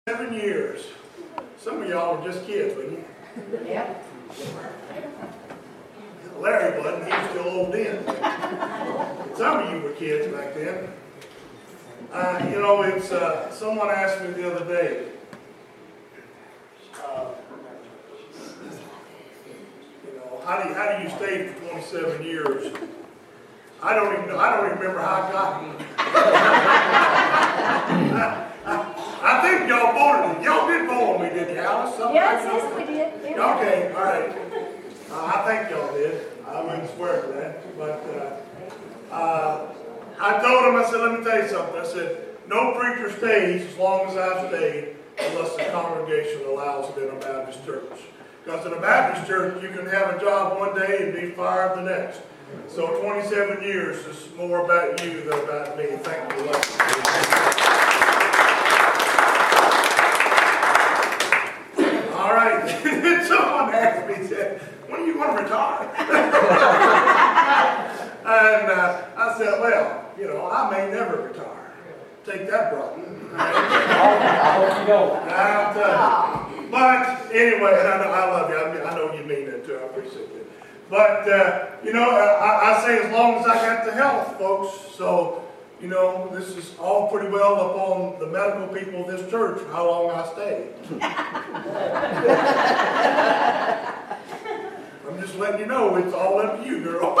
7 years. Some of y'all were just kids, weren't you? Yep. Larry wasn't. He was still old then. Some of you were kids back then. It's someone asked me the other day. How do you stay for 27 years? I don't even remember how I got here. I think y'all voted me. Y'all did vote on me, didn't you, Alice? Yes, we did. Yeah. Okay, all right. I think y'all did. I wouldn't swear to that. But I told him, I said, let me tell you something. I said, no preacher stays as long as I've stayed unless the congregation allows it in a Baptist church. Because in a Baptist church, you can have a job one day and be fired the next. So 27 years is more about you than about me. Thank you. All right. Someone asked me, said, when are you going to retire? And I said, well, I may never retire. Take that, brother. I hope you don't. But anyway, and I love you. I know you mean that too. I appreciate it. But, I say as long as I got the health, folks. So, this is all pretty well up on the medical people of this church, how long I stay. I'm just letting you know, it's all up to you, girl.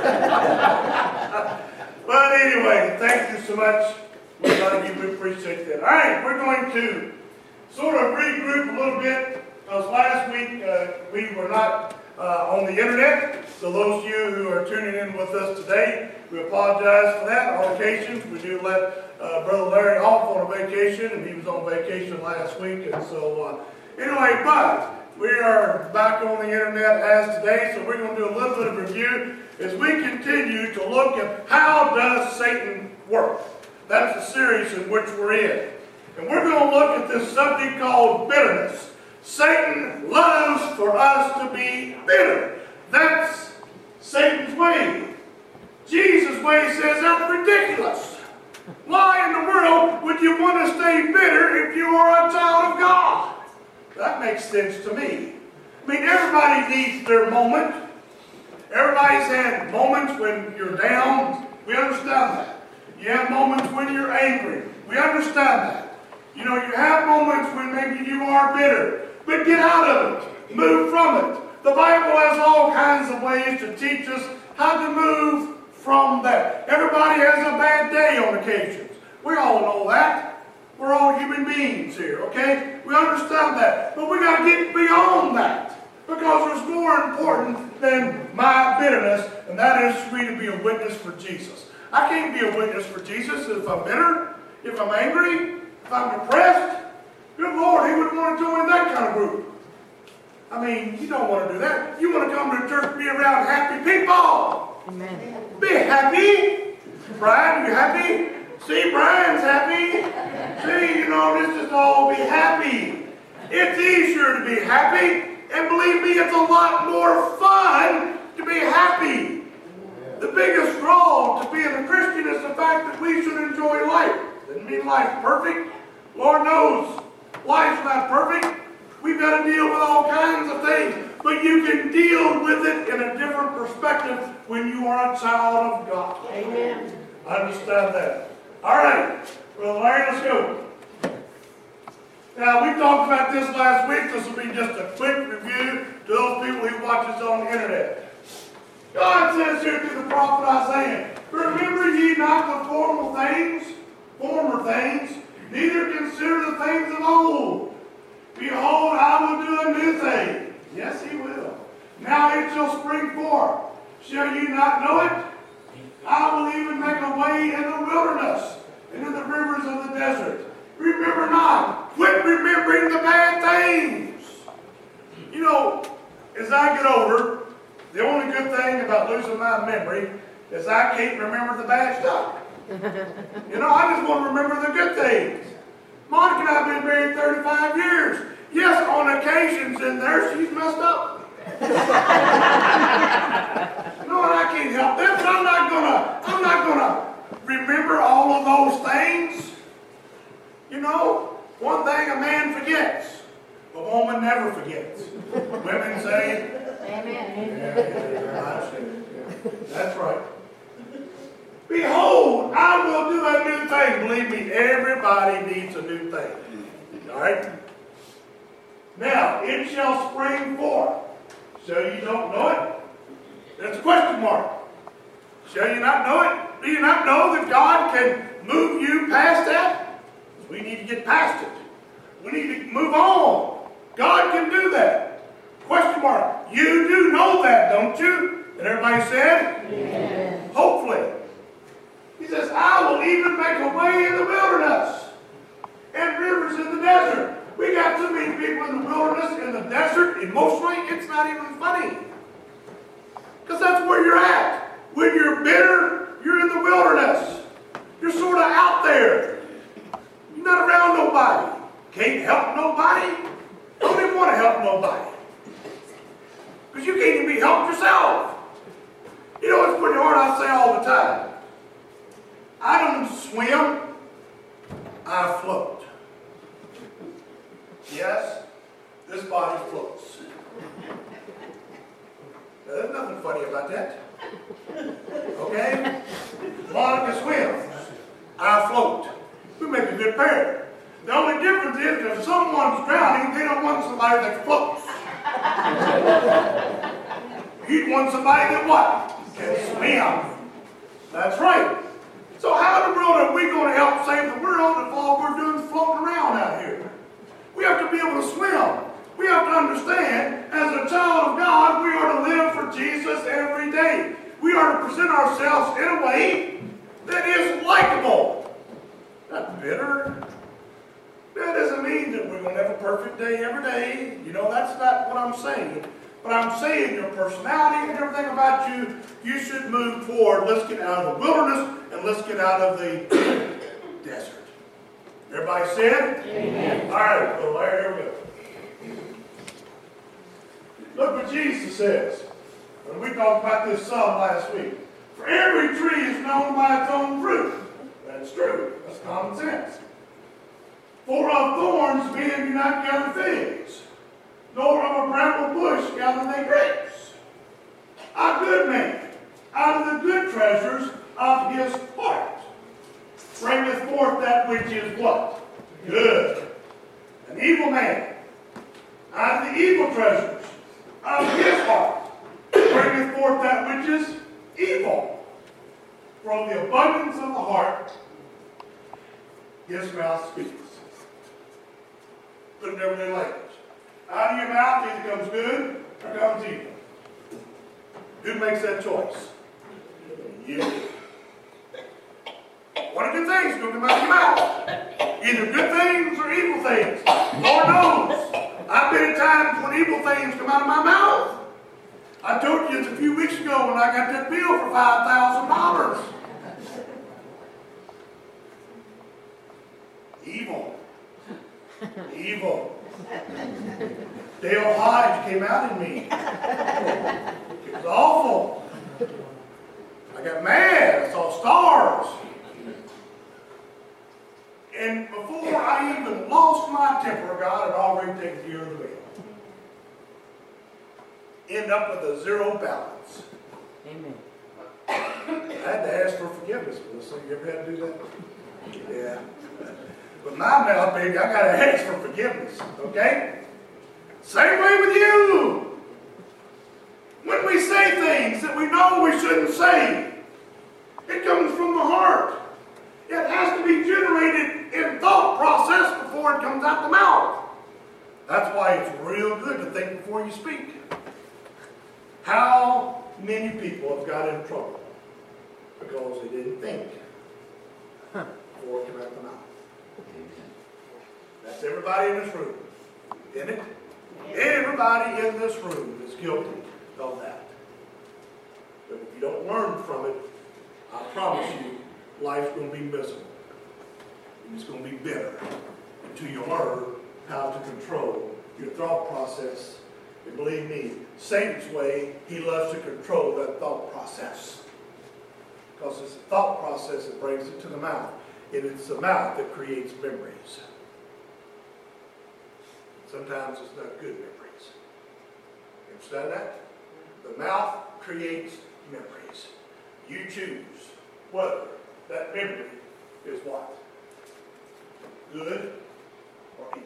But anyway, thank you so much. We love you. We appreciate that. All right, we're going to sort of regroup a little bit, because last week we were not on the internet. So those of you who are tuning in with us today, we apologize for that. On occasions, we do let Brother Larry off on a vacation, and he was on vacation last week. And so, anyway, but we are back on the internet as today, so we're going to do a little bit of review as we continue to look at how does Satan work. That's the series in which we're in. And we're going to look at this subject called bitterness. Satan loves for us to be bitter. That's Satan's way. Jesus' way says that's ridiculous. Why in the world would you want to stay bitter if you are a child of God? That makes sense to me. I mean, everybody needs their moment. Everybody's had moments when you're down. We understand that. You have moments when you're angry. We understand that. You have moments when maybe you are bitter. But get out of it. Move from it. The Bible has all kinds of ways to teach us how to move from that. Everybody has a bad day on occasions. We all know that. We're all human beings here, okay? We understand that. But we got to get beyond that. Because there's more important than my bitterness, and that is for me to be a witness for Jesus. I can't be a witness for Jesus if I'm bitter, if I'm angry, if I'm depressed. Good Lord, He wouldn't want to join that kind of group. I mean, you don't want to do that. You want to come to church and be around happy people. Amen. Be happy. Brian, you happy? See, Brian's happy. See, this is all be happy. It's easier to be happy. And believe me, it's a lot more fun to be happy. The biggest draw to being a Christian is the fact that we should enjoy life. Doesn't mean life's perfect. Lord knows life's not perfect. We've got to deal with all kinds of things. But you can deal with it in a different perspective when you are a child of God. Amen. I understand that. All right. Well, Larry, let's go. Now, we talked about this last week. This will be just a quick review to those people who watch us on the internet. God says here to the prophet Isaiah, remember ye not the former things, neither consider the things of old. Behold, I will do a new thing. Yes, He will. Now it shall spring forth. Shall you not know it? I will even make a way in the wilderness, and in the rivers of the desert. Remember not. Quit remembering the bad things. As I get older, the only good thing about losing my memory is I can't remember the bad stuff. I just want to remember the good things. Monica and I have been married 35 years. Yes, on occasions in there, she's messed up. And I can't help that, but I'm not gonna remember all of those things. One thing a man forgets, a woman never forgets. Women say, Amen. that's right. Behold, I will do a new thing. Believe me, everybody needs a new thing. All right? Now, it shall spring forth. So you don't know it? That's a question mark. Shall you not know it? Do you not know that God can move you past that? We need to get past it. We need to move on. God can do that. Question mark. You do know that, don't you? And everybody said? Amen. Hopefully. He says, I will even make a way in the wilderness and rivers in the desert. We got too many people in the wilderness, in the desert, emotionally, it's not even funny. Because that's where you're at. When you're bitter, you're in the wilderness. You're sort of out there. You're not around nobody. Can't help nobody. Don't even want to help nobody. Because you can't even be helped yourself. You know, it's pretty hard, I say all the time. I don't swim, I float. Yes, this body floats. Now, there's nothing funny about that. Okay? Monica swims, I float. We make a good pair. The only difference is if someone's drowning, they don't want somebody that floats. You'd want somebody that what? Can swim. That's right. So how in the world are we going to help save the world if all we're doing is floating around out here? We have to be able to swim. We have to understand, as a child of God, we are to live for Jesus every day. We are to present ourselves in a way that is likable. Not bitter. That doesn't mean that we're going to have a perfect day every day. You know, that's not what I'm saying. But I'm saying your personality and everything about you, you should move forward. Let's get out of the wilderness and let's get out of the desert. Everybody said? Amen. All right, well, here we go. Look what Jesus says. And we talked about this some last week. For every tree is known by its own fruit. That's true. That's common sense. For of thorns men do not gather figs, nor of a bramble bush gather they grapes. A good man, out of the good treasures of his heart, bringeth forth that which is what? Good. An evil man, out of the evil treasures of his heart, bringeth forth that which is evil. From the abundance of the heart, his mouth speaks. Put it in everyday language. Out of your mouth either comes good or comes evil. Who makes that choice? You. One of good things is going to come out of your mouth. Either good things or evil things. Lord knows. I've been at times when evil things come out of my mouth. I told you this a few weeks ago when I got that bill for $5,000. Evil. Evil. Dale Hodge came out in me. It was awful. I got mad. I saw stars. And before I even lost my temper, God had already taken care of the bill. End up with a zero balance. Amen. I had to ask for forgiveness, Melissa. You ever had to do that? Yeah. With my mouth, baby, I got to ask for forgiveness. Okay? Same way with you. When we say things that we know we shouldn't say, it comes from the heart. It has to be generated in thought process before it comes out the mouth. That's why it's real good to think before you speak. How many people have got in trouble because they didn't think before it came out the mouth? That's everybody in this room, isn't it? Everybody in this room is guilty of that. But if you don't learn from it, I promise you, life's going to be miserable. It's going to be bitter until you learn how to control your thought process. And believe me, Satan's way, he loves to control that thought process. Because it's the thought process that brings it to the mouth. And it's the mouth that creates memories. sometimes it's not good memories. You understand that? The mouth creates memories. You choose whether that memory is what? Good or evil.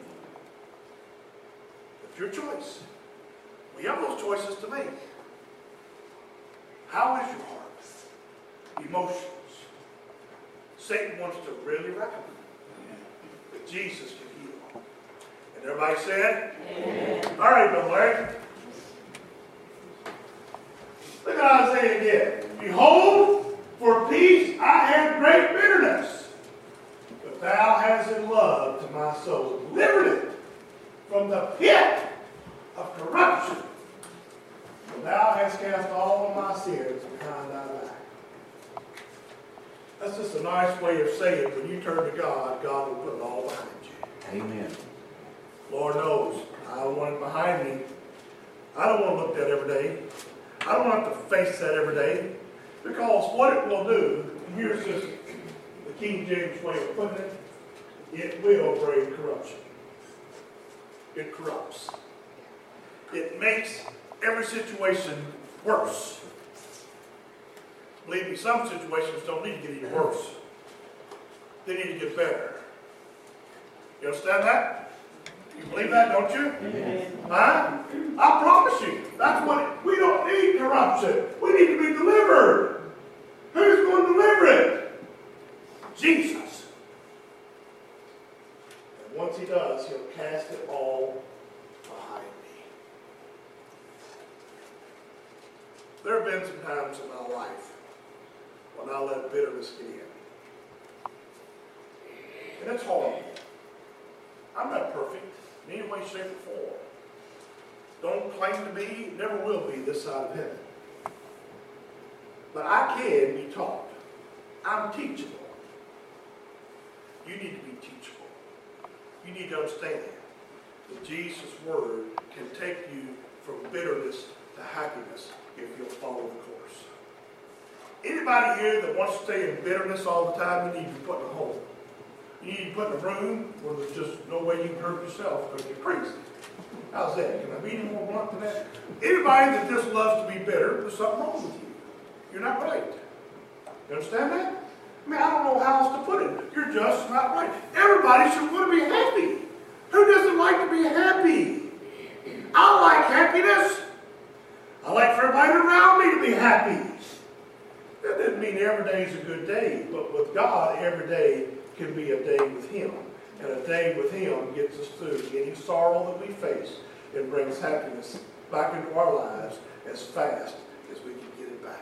It's your choice. We have those choices to make. How is your heart? Emotions. Satan wants to really wreck them. But Jesus can heal. And everybody said? Amen. All right, Brother Larry. Look at Isaiah again. Behold, for peace I have great bitterness. But thou hast in love to my soul delivered it from the pit of corruption. For thou hast cast all of my sins behind thy back. That's just a nice way of saying when you turn to God, God will put it all behind you. Amen. Lord knows, I want it behind me. I don't want to look at that every day. I don't have to face that every day. Because what it will do, and here's just the King James way of putting it, it will bring corruption. It corrupts. It makes every situation worse. Believe me, some situations don't need to get any worse. They need to get better. You understand that? You believe that, don't you? Amen. Huh? I promise you, that's what we don't need corruption. We need to be delivered. Who's going to deliver it? Jesus. And once he does, he'll cast it all behind me. There have been some times in my life when I let bitterness get in. And it's horrible. I'm not perfect in any way, shape, or form. Don't claim to be, never will be this side of heaven. But I can be taught. I'm teachable. You need to be teachable. You need to understand that Jesus' word can take you from bitterness to happiness if you'll follow the course. Anybody here that wants to stay in bitterness all the time, you need to be put in a home. You need to be put in a room where there's just no way you can hurt yourself because you're crazy. How's that? Can I be any more blunt than that? Anybody that just loves to be bitter, there's something wrong with you. You're not right. You understand that? I mean, I don't know how else to put it. You're just not right. Everybody should want to be happy. Who doesn't like to be happy? I like happiness. I like for everybody around me to be happy. That doesn't mean every day is a good day, but with God, every day can be a day with Him. And a day with Him gets us through any sorrow that we face and brings happiness back into our lives as fast as we can get it back.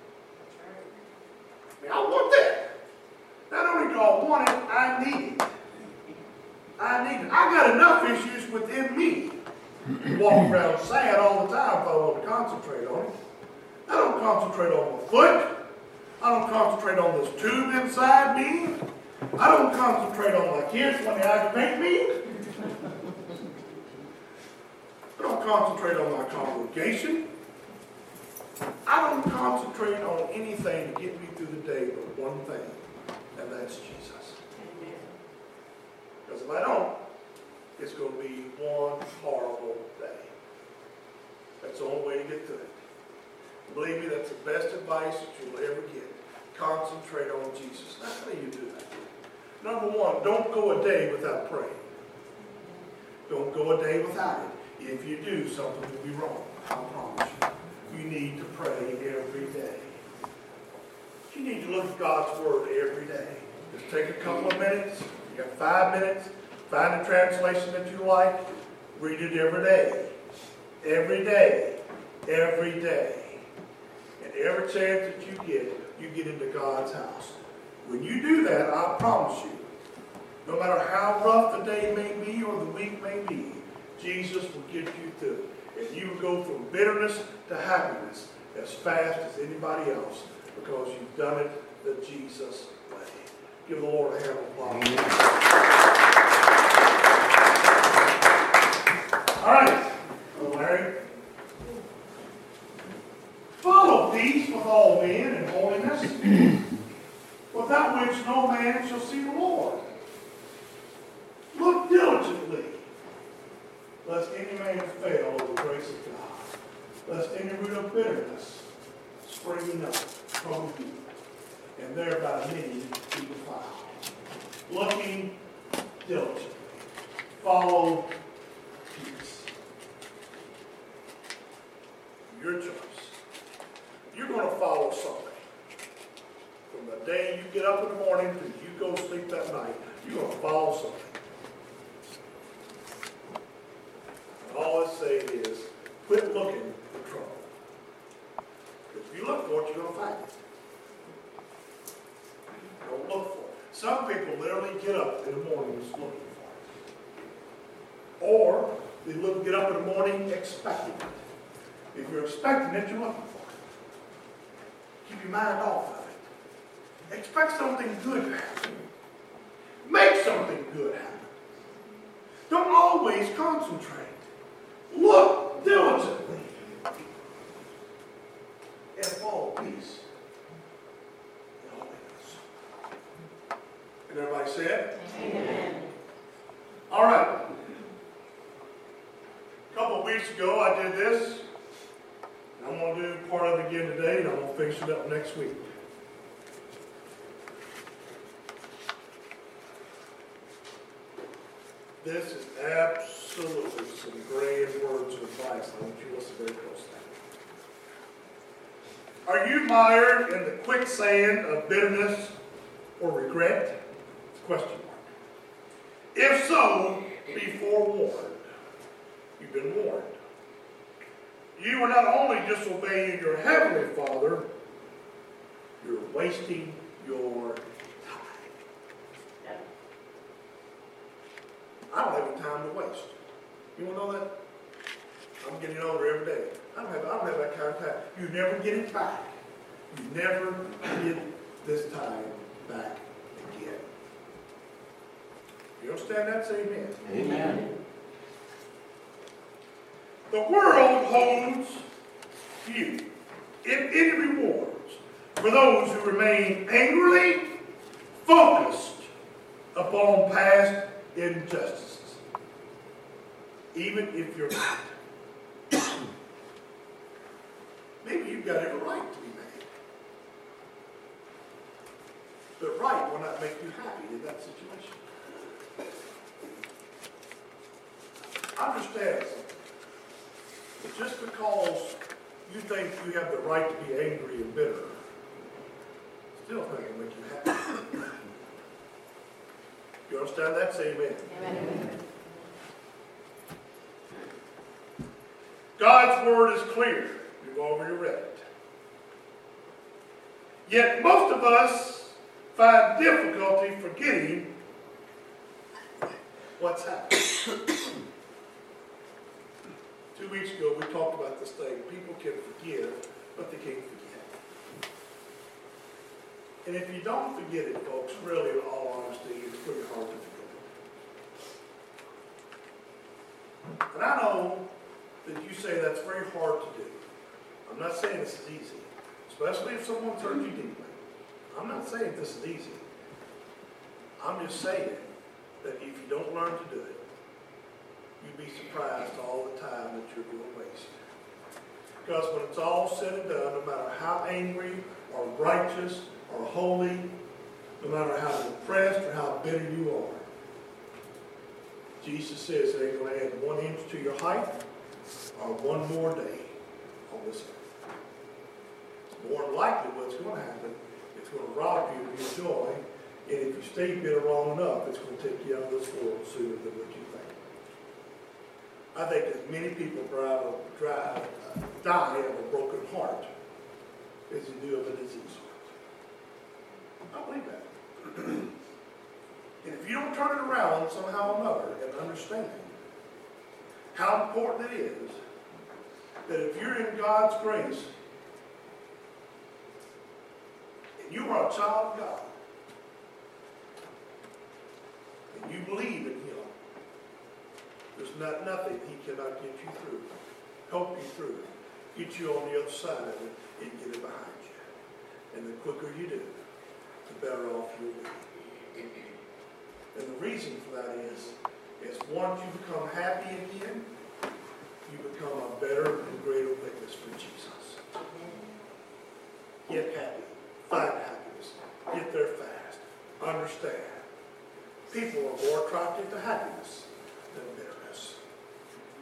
I mean, I want that. Not only do I want it, I need it. I need it. I got enough issues within me. Walk around sad all the time if I want to concentrate on it. I don't concentrate on my foot. I don't concentrate on this tube inside me. I don't concentrate on my kids when they aggravate me. I don't concentrate on my congregation. I don't concentrate on anything to get me through the day but one thing, and that's Jesus. Because if I don't, it's going to be one horrible day. That's the only way to get through it. Believe me, that's the best advice that you'll ever get. Concentrate on Jesus. Now, how do you do that? Number one, don't go a day without praying. Don't go a day without it. If you do, something will be wrong. I promise you. You need to pray every day. You need to look at God's Word every day. Just take a couple of minutes. You got 5 minutes. Find a translation that you like. Read it every day. Every day. Every day. And every chance that you get into God's house. When you do that, I promise you, no matter how rough the day may be or the week may be, Jesus will get you through. And you will go from bitterness to happiness as fast as anybody else because you've done it the Jesus way. Give the Lord a hand of applause. All right, Larry. Follow peace with all men and holiness, without which no man shall see the Lord. Look diligently lest any man fail of the grace of God, lest any root of bitterness springing up trouble you, and thereby many be defiled. Looking diligently, follow peace. Your choice. You're going to follow something. From the day you get up in the morning till you go to sleep that night, you're going to follow something. And all I say is, quit looking for trouble. If you look for it, you're going to find it. Don't look for it. Some people literally get up in the morning just looking for it. Or they get up in the morning expecting it. If you're expecting it, you're looking for it. Keep your mind off of it. Expect something good to happen. Make something good happen. Don't always concentrate. Look diligently. And follow peace. And holiness. And everybody said? Amen. All right. A couple of weeks ago I did this. I'm going to do part of it again today, and I'm going to finish it up next week. This is absolutely some grand words of advice. I want you to listen very closely. Are you mired in the quicksand of bitterness or regret? Question mark. If so, be forewarned. You've been warned. You are not only disobeying your heavenly Father, you're wasting your time. I don't have any time to waste. You want to know that? I'm getting older every day. I don't have that kind of time. You never get it back. You never get this time back again. You understand that? Say amen. Amen. The world holds few, if any, rewards for those who remain angrily focused upon past injustices, even if you're right. Maybe you've got every right to be mad, but right will not make you happy in that situation. Understand something. But just because you think you have the right to be angry and bitter, still not going to make you happy. You understand that? Say amen. Amen. God's word is clear. You've already read it. Yet most of us find difficulty forgetting what's happened. 2 weeks ago, we talked about this thing. People can forgive, but they can't forget. And if you don't forget it, folks, really, in all honesty, it's pretty hard to forget. And I know that you say that's very hard to do. I'm not saying this is easy, especially if someone's hurt you deeply. I'm not saying this is easy. I'm just saying that if you don't learn to do it, you'd be surprised all the time that you're going to waste. Because when it's all said and done, no matter how angry or righteous or holy, no matter how depressed or how bitter you are, Jesus says it ain't going to add 1 inch to your height or one more day on this earth. More than likely what's going to happen, it's going to rob you of your joy, and if you stay bitter long enough, it's going to take you out of this world sooner than what you think. I think as many people die of a broken heart as they do of a diseased heart. I believe that. And if you don't turn it around somehow or another and understand how important it is that if you're in God's grace and you are a child of God and you believe in Him, there's nothing He cannot get you through, help you through, get you on the other side of it, and get it behind you. And the quicker you do, the better off you'll be. And the reason for that is once you become happy again,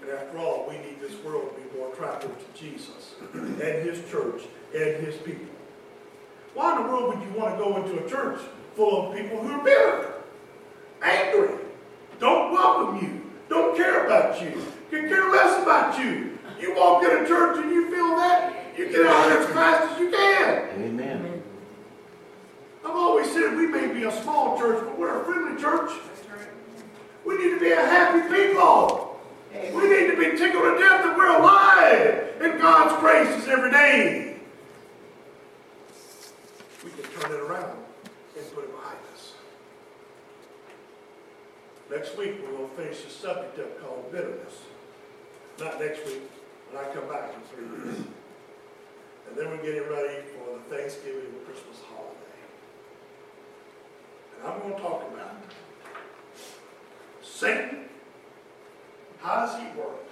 And after all, we need this world to be more attractive to Jesus and his church and his people. Why in the world would you want to go into a church full of people who are bitter, angry, don't welcome you, don't care about you, can care less about you? You walk in a church and you feel that, you get out there as fast as you can. Amen. I've always said we may be a small church, but we're a friendly church. We need to be a happy people. We need to be tickled to death that we're alive and God's grace is every day. We can turn it around and put it behind us. Next week we will finish the subject up called bitterness. Not next week, when I come back in 3 weeks. And then we're getting ready for the Thanksgiving and Christmas holiday. And I'm going to talk about Satan. How does he work?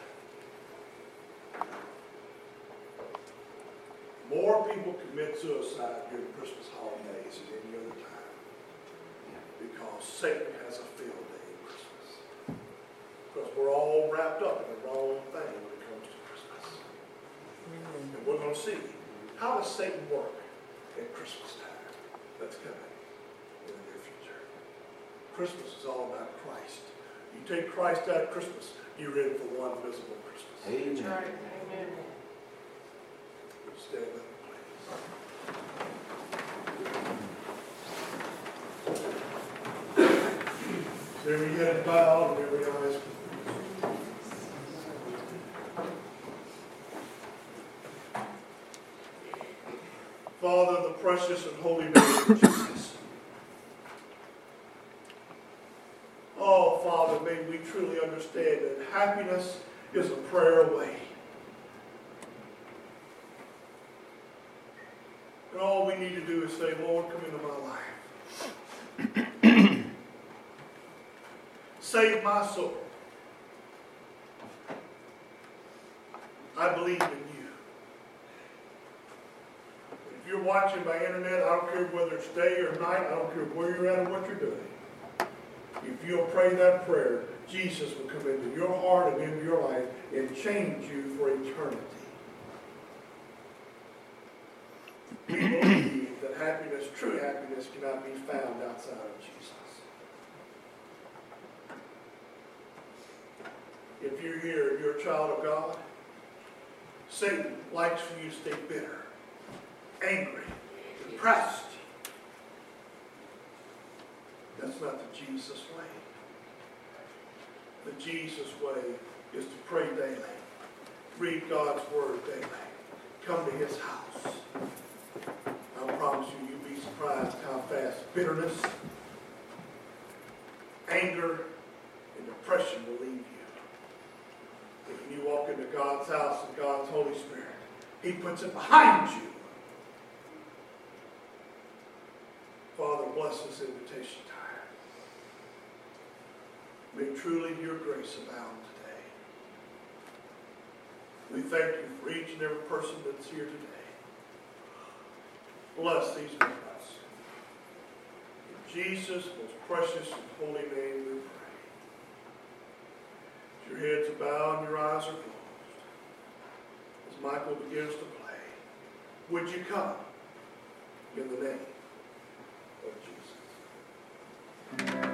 More people commit suicide during Christmas holidays than any other time. Because Satan has a field day at Christmas. Because we're all wrapped up in the wrong thing when it comes to Christmas. And we're going to see, how does Satan work at Christmas time? That's coming in the near future. Christmas is all about Christ. You take Christ out of Christmas, you're in for one visible Christmas. Amen. Amen. Stand with me, please. Every head bowed and every eyes closed. Father, the precious and holy name of Jesus. Oh, Father, may we truly understand that happiness is a prayer away. And all we need to do is say, Lord, come into my life. Save my soul. I believe in you. If you're watching by internet, I don't care whether it's day or night, I don't care where you're at or what you're doing. If you'll pray that prayer, Jesus will come into your heart and into your life and change you for eternity. We believe that happiness, true happiness, cannot be found outside of Jesus. If you're here and you're a child of God, Satan likes for you to stay bitter, angry, depressed. That's not the Jesus way. The Jesus way is to pray daily, read God's word daily, come to his house. I promise you, you'd be surprised how fast bitterness, anger, and depression will leave you. When you walk into God's house and God's Holy Spirit, he puts it behind you. Father, bless this invitation time. May truly your grace abound today. We thank you for each and every person that's here today. Bless these with us. In Jesus' most precious and holy name we pray. As your heads are bowed and your eyes are closed, as Michael begins to play, would you come in the name of Jesus?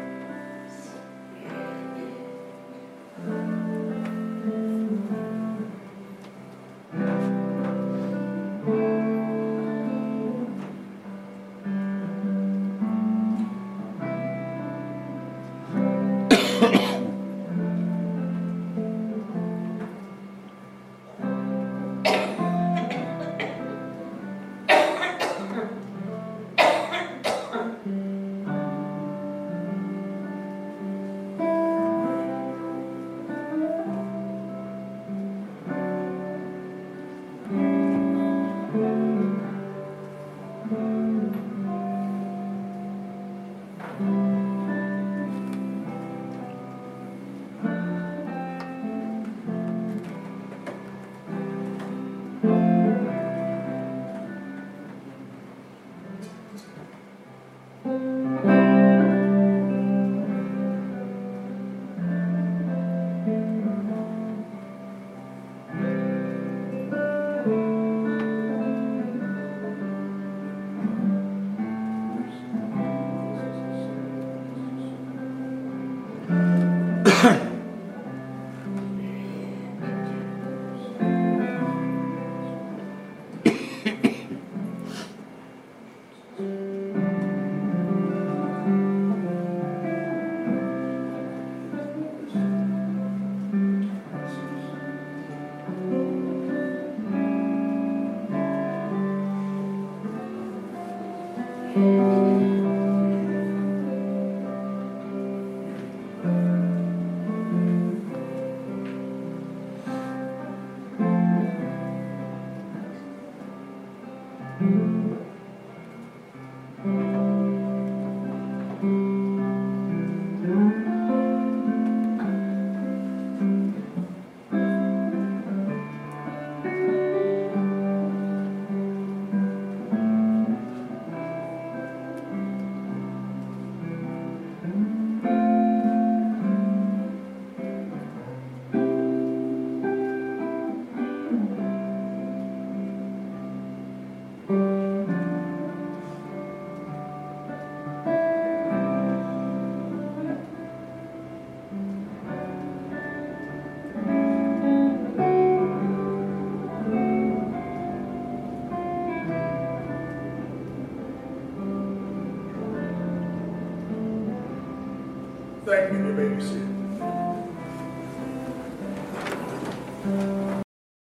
Aye.